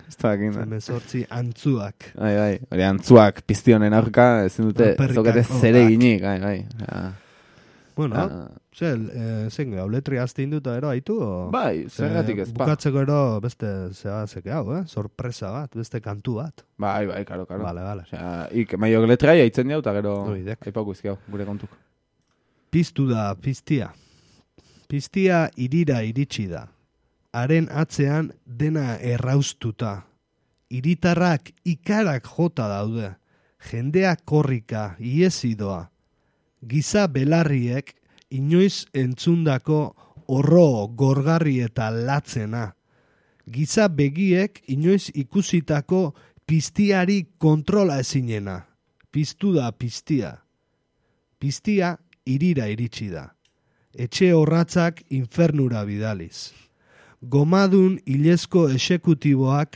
FM8 antzuak. Bai, hori antzuak piztionen aurka, ezin dute, zokete zere ginik, bai. Bueno, zen gau, letri azte induta ero haitu? Bai, zergatik ez. Bukatzeko ero beste zeke hau, sorpresa bat, beste kantu bat. Bai, karo. Vale. Osea, maiok letrai haitzen jau, eta gero aipauko izki hau, gure kontuk. Piztu da, piztia. Piztia irira iritsi da. Haren atzean dena erraustuta. Hiritarrak ikarak jota daude. Jendeak korrika, iesidoa. Giza belarriek inoiz entzundako horro gorgarri eta latzena. Giza begiek inoiz ikusitako piztiari kontrola ezinena. Piztu da piztia. Piztia irira iritsi da. Etxe horratzak infernura bidaliz. Gomadun ilezko esekutiboak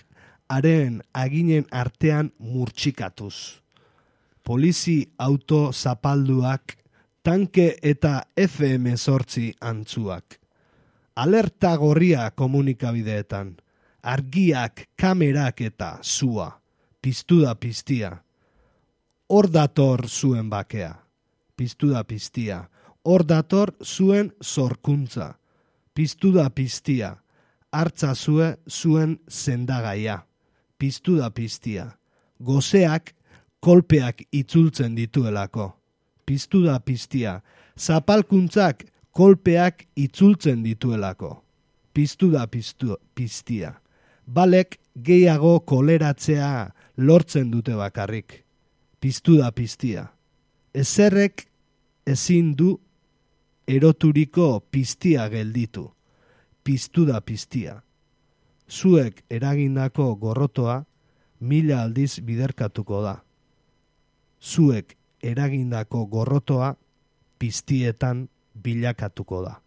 haren aginen artean murtsikatuz. Polizi auto zapalduak, tanke eta FM-8 antzuak. Alerta gorria komunikabideetan, argiak, kamerak eta zua, piztu da piztia. Hor dator zuen bakea, piztu da piztia. Hor dator zuen zorkuntza, piztu da piztia. Hartza zuen zendagaia, piztu da piztia. Gozeak, kolpeak itzultzen dituelako, piztu da piztia. Zapalkuntzak, kolpeak itzultzen dituelako, piztu da piztia. Balek gehiago koleratzea lortzen dute bakarrik, piztu da piztia. Ezerrek ezin du eroturiko piztia gelditu, piztu da piztia. Zuek eragindako gorrotoa 1000 aldiz biderkatuko da. Zuek eragindako gorrotoa piztietan bilakatuko da.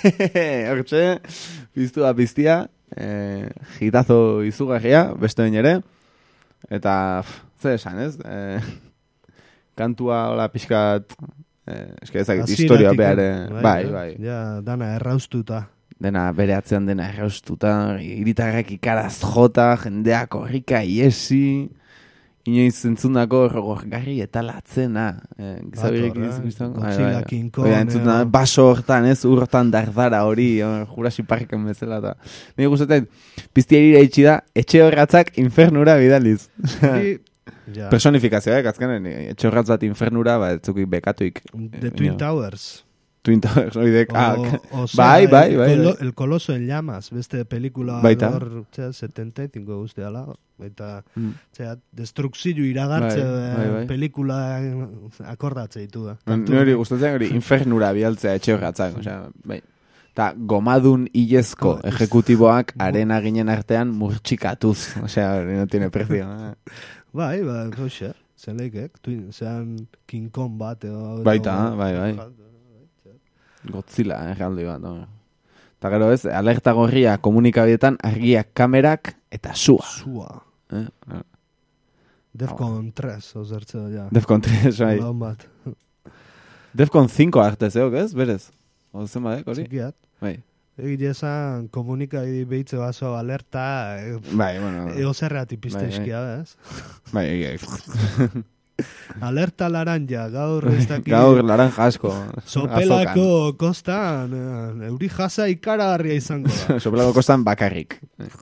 Hortxe, piztua piztia, gitazo izugarria, beste bain ere, eta, zer esan, ez? Kantua, hola, pixkat, ezagit, historia behar, bai. Ja, dana erraustuta. Dena bere atzean dena erraustuta, hiritarrak ikaraz jota, jendeak horrika iesi, inoiz entzundako garri eta latzena. Gizabirik izan? Godzilla King Kong. Baso hortan, ez, urtan dardara hori, Jurassic Parken bezala. Nire gustatzen, piztiari iraitsi da, etxe horratzak infernura bidaliz. Personifikazioa, azkenen, etxe horratz bat infernura, ez zukik bekatuik. The Twin Towers. Twin Towers, oidek, bai. El Coloso en Llamas, beste pelikula hor, 75 guztiala, eta destrukzio iragartze pelikula akordatze ditu da. Nori gustatzen hori infernura bialtzea etxe horratzak, bai. Eta gomadun hilezko ejekutiboak arena ginen artean murtxikatuz, hori no tiene prezio. Bai, hoxe, zen leikek, zean King Kong bat. Baita, bai. Godzilla, erraldi bat. Eta gero ez, alerta gorria komunikabietan argiak, kamerak eta sua. Defcon 3, ozertze da. Defcon 3, bai. Defcon 5 arte zeok, ez? Berez? Ozen badek, hori? Txikiat. Bai. Egile esan komunikabide behitze bazo alerta, bai, bueno. Eozerreati piste eskia, ez? Bai, alerta laranja, gaur ez dakit. Gaur laranja asko. Sopelako kostan, euri jasa ikaragarria izango da. Sopelako kostan bakarrik.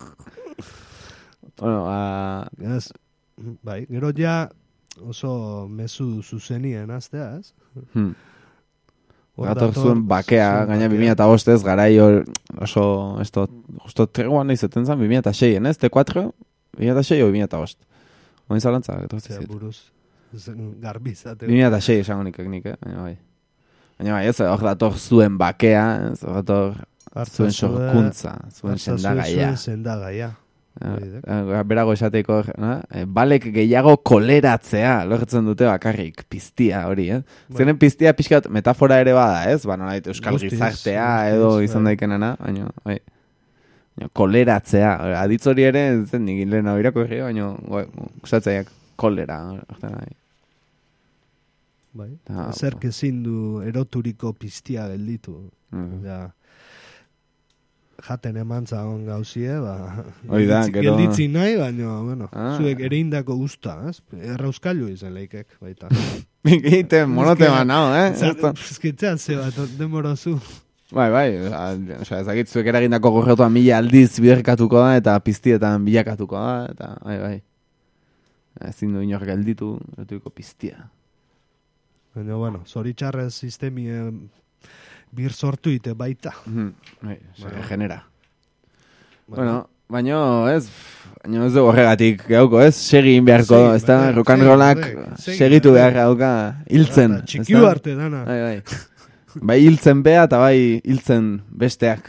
Bueno, yes. Bai, gero ja oso mezu zuzenien aztea, ez? Gator zuen bakea, gaina 2005 ez, garai oso, justo treguan nahi zeten zan, 2006, ez? T4, 2006 o 2005? Oin zalantza, buruz. Garbizate. 2006 esango nik, baina bai, ez, hor dator zuen bakea, hor dator zuen sorkuntza, zuen sendagaia. Berago esateko, balek gehiago koleratzea, lortzen dute bakarrik, piztia hori, Zenen piztia pixkat metafora ere bada, ez? Nolait euskal gizartea edo izan daikenana, baina, bai. Koleratzea, aditz hori ere, zen nik lehena birako egin, baina, gustatzaiak kolera, bai. Zerk ezin du eroturiko piztia gelditu. Jaten emantza on gauzie, gelditzi nahi, baina, bueno, zuek ereindako usta, ez? Errauskailu izan leikek, baita. Egiten monotema nao, Eskitzean ze bat, demorozu. Bai, ezagit zuek eragindako gorrotua 1000 aldiz biderkatuko da, eta piztietan bilakatuko da, eta bai. Ezin du inor gelditu, eroturiko piztia. Baina, bueno, zoritxarrez sistemi bir sortu ite baita. Genera. Bueno, baina ez dugu horregatik gauko, ez? Segin beharko, ez da? Rock'n'rollak segitu behar gauka hiltzen. Txikiu arte dana. Bai hiltzen beha eta bai hiltzen besteak.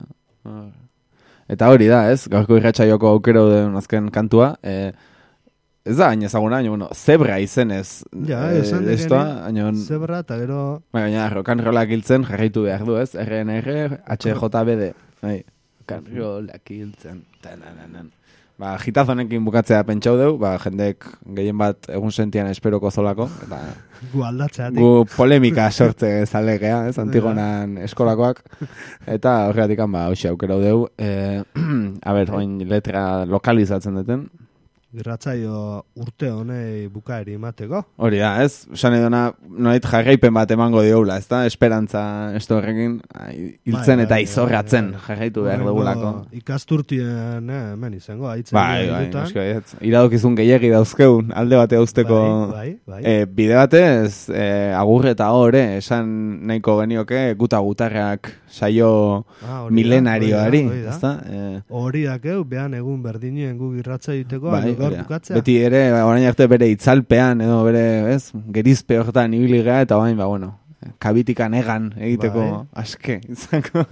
Eta hori da, ez? Gaurko irratxaioko aukero den azken kantua. Ez da, hain ezaguna, zebra izenez. Ja, esan degeni, zebra eta gero... Baina, rock'n'rollak hiltzen jarraitu behar du, ez? RNR, HJBD. Rock'n'rollak hiltzen. Gitazonekin bukatzea pentsau deu, jendek gehien bat egun sentian esperoko zolako. Gu aldatzeatik. Gu polemika sortze zalegea, ez? Antigonan eskolakoak. Eta horregatik, hoxe aukerau deu. Oin letra lokalizatzen duten. Irratzaio urte honei bukaeri emateko. Hori da, ez? Esan edona, noait jarraipen bat emango dioula, ez da? Esperantza, ez da horrekin, hiltzen eta izorratzen jarraitu behar dugulako. Ikasturtien, hemen izango, haitzen. Bai, iradokizun gehiagi dauzkeun, alde bate dauzteko. Bide batez, agur eta hore, esan nahiko genioke, gutarrak saio milenarioari, ez da? Hori dakeu, behan egun berdinien gu irratzaiteko, beti ere, orain arte bere itzalpean, edo bere, ez, gerizpe horretan ibiligea, eta bain, kabitikan egan egiteko aske. Izango,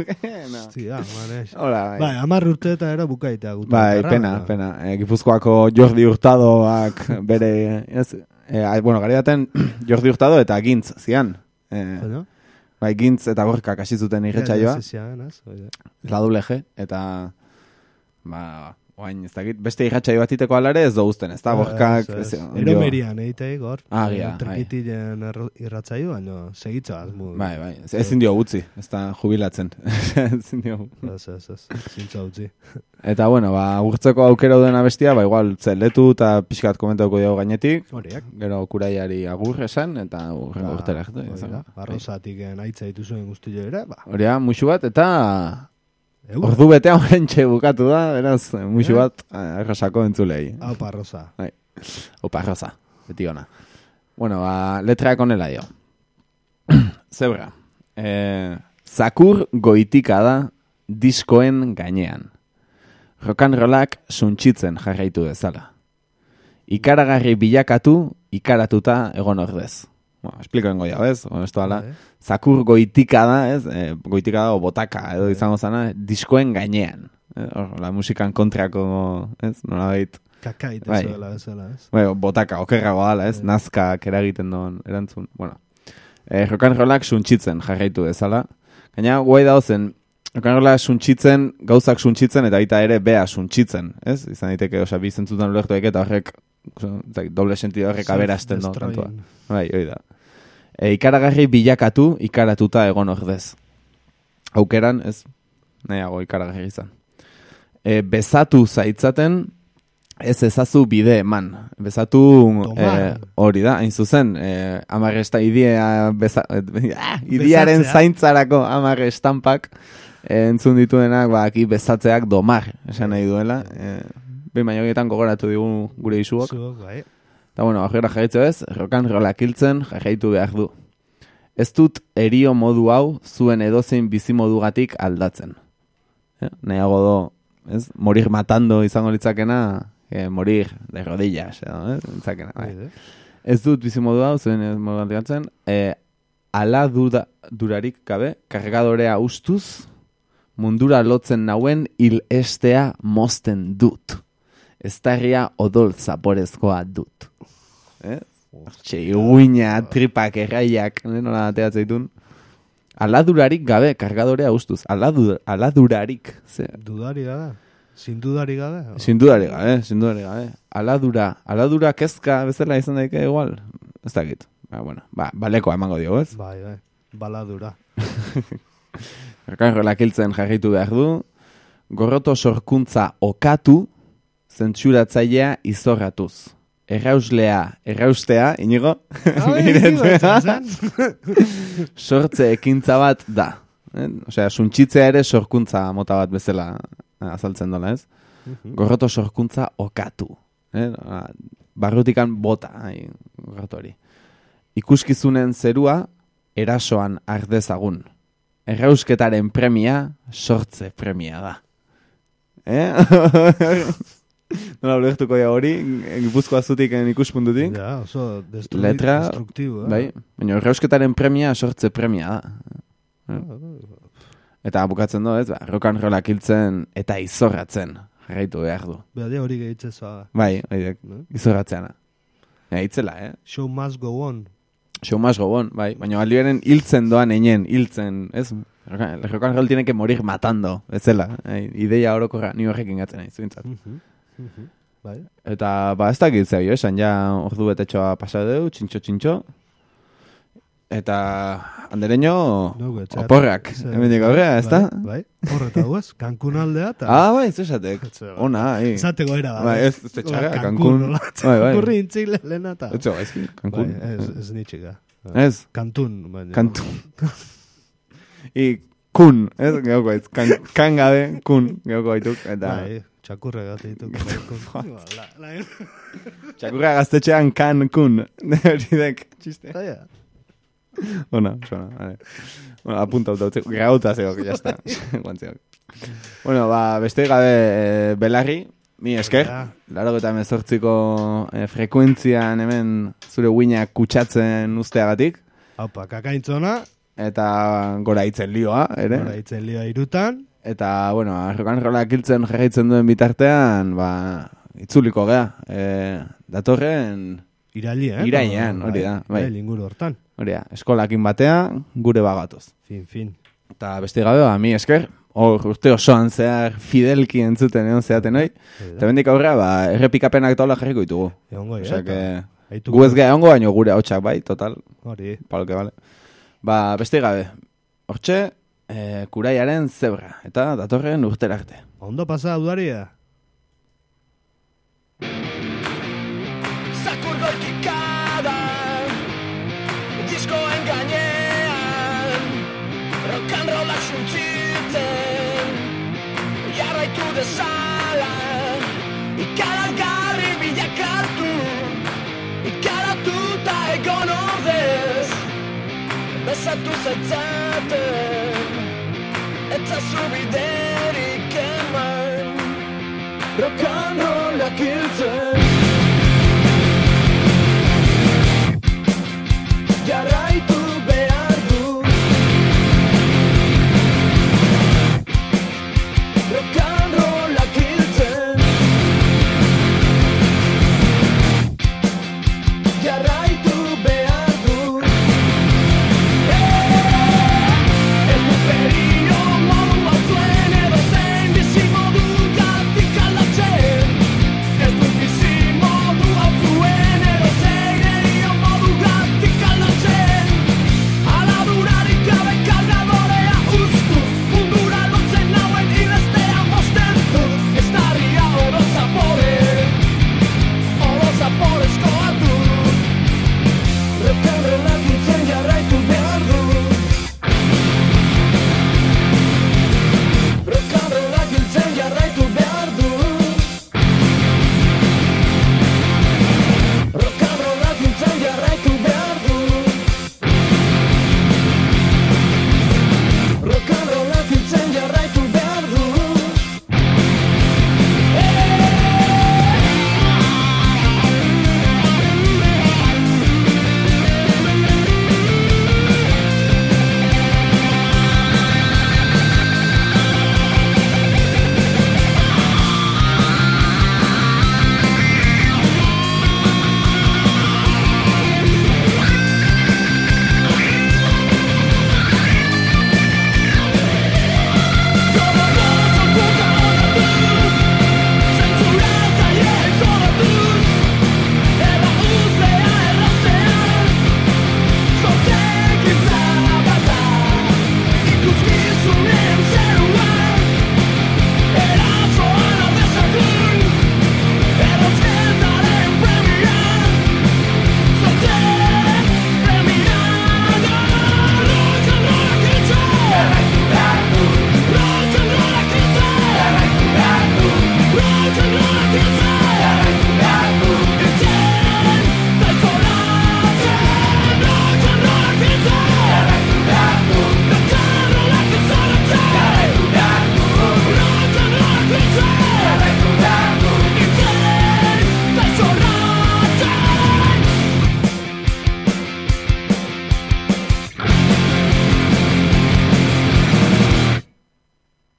bai, 10 urte eta era bukaita. Bai, pena. Gipuzkoako Jordi Hurtadoak bere, ez, gari baten Jordi Hurtado eta Gintz zian. Bai, Gintz eta Gorkak hasi zuten irratsaioa. La doble G, eta oain, ez dakit, beste irratsaio batiteko alare ez doguzten, ez da, Gorkak... Eromerian, egitei, gor. Agia, trikitilen irratsaio, baina segitza. Bai, ezin dio gutzi, ez da jubilatzen. Ezin dio. Ez, zintza gutzi. Eta, bueno, agurtzeko aukera duen abestia, igual, letu eta pixkat komentatuko dugu gainetik. Horiak. Gero kuraiari agur esan, eta urrengo urtera. Arrozatik aitza dituzuen guztio ere, Horia, musu bat, eta... Ordu betean horrentxe bukatu da, beraz, musu bat arrosako entzulei. Aupa arroza. Aupa arroza, beti ona. Bueno, letraak onela dio. Zebra. Zakur goitika da diskoen gainean. Rock'n'rollak suntxitzen jarraitu dezala. Ikaragarri bilakatu, ikaratuta egon ordez. Bueno, explikoen goia, ez? Esto ala, zakur goitika da, ez? Goitika da, o botaka, edo izango zana, diskoen gainean. La musikan kontrako, ez? Nola behit. Kakait ez dela, ez? Botaka, okerrago dala, ez? Nazkak eragiten duen erantzun. Bueno, rock'n'rollak suntxitzen jarraitu dezala. Gaina, guai dauzen, rock'n'rollak suntxitzen, gauzak suntxitzen, eta baita ere bea suntxitzen, ez? Izan daiteke, osa, bi zentzutan ulertu eta horrek, doble sentido horrek aberazten do kantua. Bai, hoi da. Ikaragarri bilakatu, ikaratuta egon ordez. Aukeran, ez, nahiago ikaragarri izan. Bezatu zaitzaten, ez ezazu bide eman. Bezatu hori da, hain zuzen, amarresta idiaren zaintzarako amarre estampak entzun dituenak, aki bezatzeak domar, esan nahi duela. Behin baino gietan gogoratu digu gure isuok. Bai. Eta bueno, aurrera jarraitzu ez, rock'n'rollak hiltzen jarraitu behar du. Ez dut erio modu hau zuen edozein bizimodugatik aldatzen. Nahiago do, ez? Morir matando izango litzakena, morir de rodillas, litzakena. Bai. Ez dut bizimodu hau zuen modugatik aldatzen, ala durarik gabe, kargadorea ustuz, mundura lotzen nauen hil estea mozten dut. Eztarria odol zaporezkoa dut. Iguina, tripak, erraiak, nola ateatzen ditun. Aladurarik gabe, kargadorea ustuz. Aladurarik. Dudari gabe? Zindudari gabe? Zindudari gabe. Aladura kezka bezala izan daike igual. Ez dakit. Balekoa emango dio, ez? Bai, baladura. Rock'n'rollak hiltzen jarritu behar du. Gorroto sorkuntza okatu, zentsuratzailea izorratuz. Erraustea, inigo? Sortze ekintza bat da. Osea, suntxitzea ere sorkuntza mota bat bezala azaltzen dola, ez? Gorroto sorkuntza okatu. Barrutikan bota, gorroto hori. Ikuskizunen zerua, erasoan ardezagun. Errausketaren premia, sortze premia da. Nola ulertuko da hori, Gipuzkoa zutik ikuspuntutik. Ja, oso destruktibo. Bai, baina errausketaren premia, sortze premia da. Eta bukatzen do, ez? Rock'n'rollak hiltzen eta izorratzen jarraitu behar du. Behar hori gehitzezoa. Bai, izorratzeana. Itzela, Show must go on. Show must go on, bai. Baina aldiaren hiltzen doan hiltzen, ez? Rock'n'roll tiene que morir matando, bezala. Ideia orokorra ni horrekin gatzen nahi, zuintzat. Bai. Eta, ez dakit zeo, esan ja ordu betetxoa pasa deu, txintxo. Eta, andereño, oporrak. Hemen diko horrea, ez da? Bai, horreta duaz, Cancun aldea. Bai, zuzatek. Ona, Zateko era, bai. Ez txarra, Cancun. Kurri intzik lehena eta. Ez gaizki, Cancun. Ez nitxika. Ez? Cantun. Kun, ez? Geoko ez. Kan gabe, kun, geoko baituk. Bai, txakurra gazte dituk. Txakurra gaztetxean kun. Horidek, txiste. Ona, suena. Bueno, apunta utzeko. Grauta zegok, jazta. Bueno, beste gabe belarri, mi esker. Laro eta mezortziko frekuentzian hemen zure uinak kutsatzen usteagatik. Haupa, kakaintzona. Eta gora itzen lioa, ere? Gora itzen lioa irutan. Eta, bueno, rock'n'rollak hiltzen jarraitzen duen bitartean, itzuliko gea. Datorren... Irailean, hori da. Irail inguru hortan. Horia, eskolakin batea, gure bagatoz. Fin. Eta beste gabe, mi esker, urte osoan zehar fidelki entzuten egon zeaten hoi. Eta bendik aurrera, errepikapenak taula jarriko ditugu. Egongo, gu ez geha ongo baino gure hautsak bai, total. Hori. Paloke, bale. Beste gabe, hortxe, kuraiaren zebra, eta datorren urtera arte. Ondo pasa, udaria. Zakurgoikikada diskoen gainean rock'n'rollak suntziten jarraitu dezala ikarazgarri bilakatu ikaratuta egon ordez bezatu zaitzaten eta zubiderik eman rock'n'rollak hiltzen